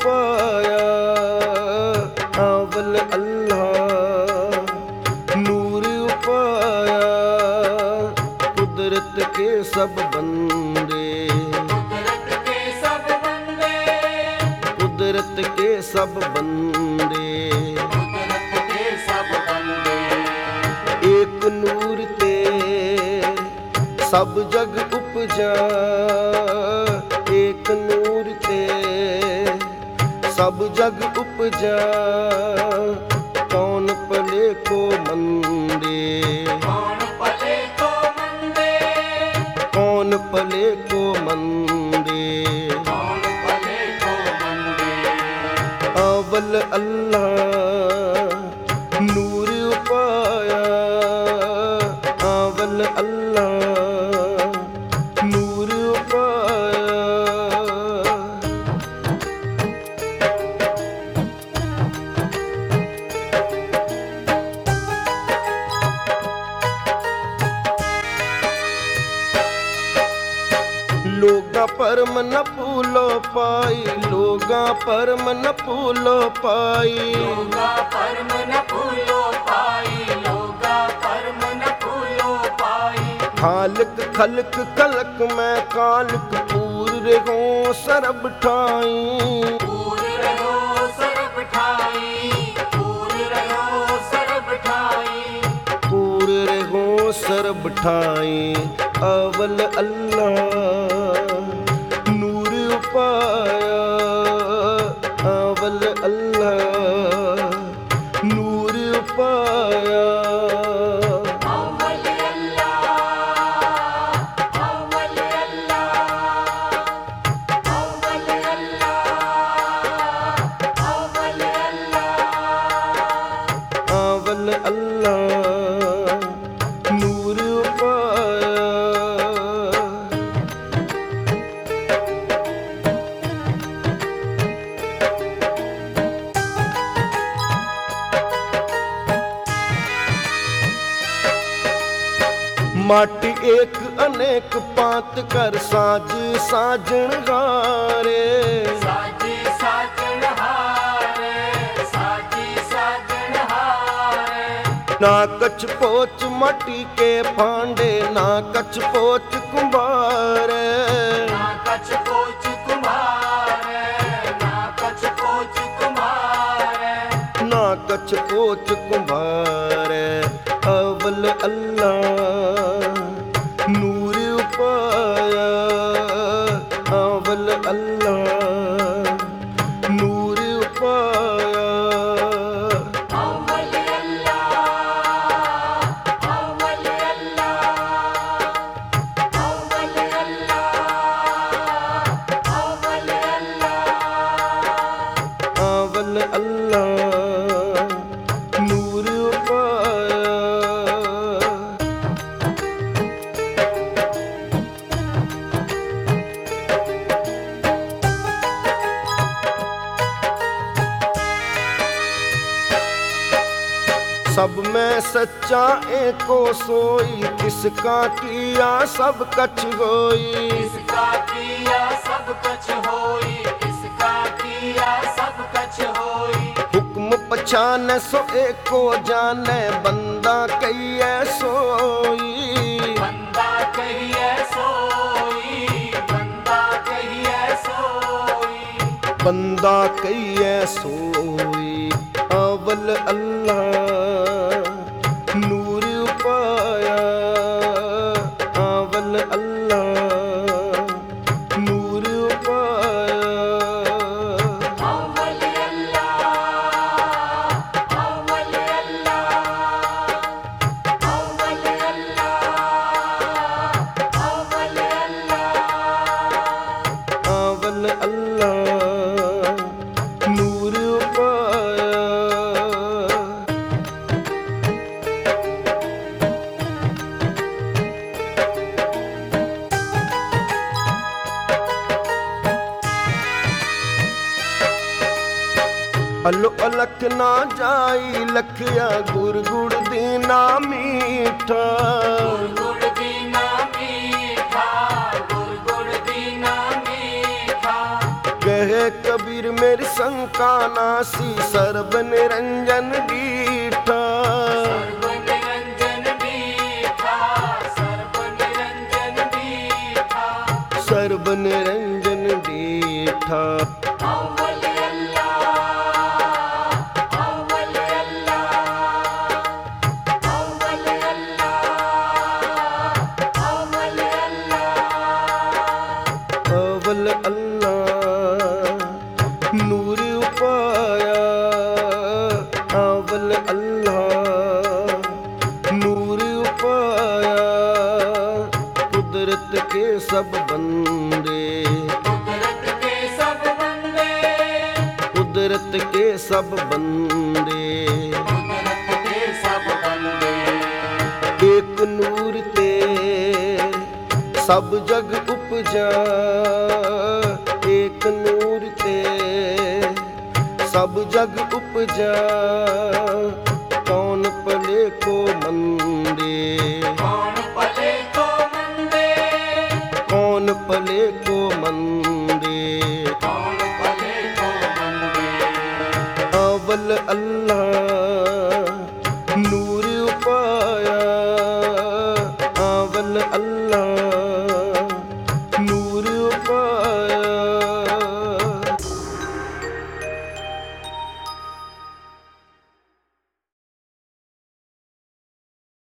पाया अव्वल अल्लाह, नूर पाया कुदरत के सब बंदे, कुदरत के सब बंदे, एक नूर ते सब जग उपजा, एक नूर ते सब जग उपजा, कौन पले को मंदे, कौन पले को मंदे, कौन पले को मंदे, कौन पले को मंदे। अव्वल अल्लाह नूर पाया अव्वल अल्लाह नूर पाया। लोगा परम न फूलो पाई, लोगा परम न फूलो पाई, लोगा परम न फूलो पाई, लोगा परम न फूलो पाई। खालिक खलक खलक में कालिक पूर हो सरब ठाई, पूर रहो सरब ठाई, पूर रहो सरब ठाई, पूर हो सरब ठाई। अव्वल अल्लाह नूर पाया अव्वल अल्लाह नूर पाया। अव्वल अल्लाह, अव्वल अल्लाह, अव्वल अल्लाह, अव्वल अल्लाह, अव्वल अल्लाह नूर पाया। माटी एक अनेक पात कर साज साजन हारे, साजी साजन हारे, साजी साजन हारे। ना कछ पोच माटी के फांडे ना कछ पोच कुंभारे, ना कछ पोच कुम्हारे, ना कछ पोच कुम्हारे। ना कछ पोच कुंभारे। अव्वल अल्लाह नूर पाया अव्वल अल्लाह नूर पाया। अव्वल अल्लाह, अव्वल अल्लाह, अव्वल अल्लाह, अव्वल अल्लाह, अव्वल अल्लाह नूर पाया। सब में सच्चा एको सोई, किसका किया सब कछ होई, किसका किया सब कछ होई, किसका किया सब कछ होई। हुक्म पछाने सो एको जाने, बंदा कहिए सोई, बंदा कहिए सोई, बंदा कहिए सोई, बंदा कहिए सोई। अव्वल अल्लाह नूर पाया अव्वल अल्लाह नूर पाया। अव्वल अल्लाह, अव्वल अल्लाह, अव्वल अल्लाह, अव्वल अल्लाह, अव्वल अल्लाह नूर पाया। अलो अलख ना जाई लखिया गुर गुड़ दीना मीठा, गुड़ गुड़ दीना मीठा, गुड़ गुड़ दीना मीठा। कहे कबीर मेरी शंका नासी सर्व निरंजन डीठा। सर्व निरंजन दीठा, सर्व निरंजन दीठा। सर्व निरंजन डीठा। अव्वल अल्लाह, अव्वल अल्लाह, अव्वल अल्लाह, अव्वल अल्लाह। अव्वल अल्लाह नूर उपाया। अव्वल अल्लाह नूर उपाया। कुदरत के सब बंदे, कुदरत के सब बंदे, कुदरत के सब बंदे। कुदरत के सब बंदे। एक नूर ते सब जग उपजा। एक नूर ते सब जग उपजा। कौन पले को मंदे, कौन पले को मंदे, कौन पले को मंदे। कौन पले को मंदे। अव्वल अल्लाह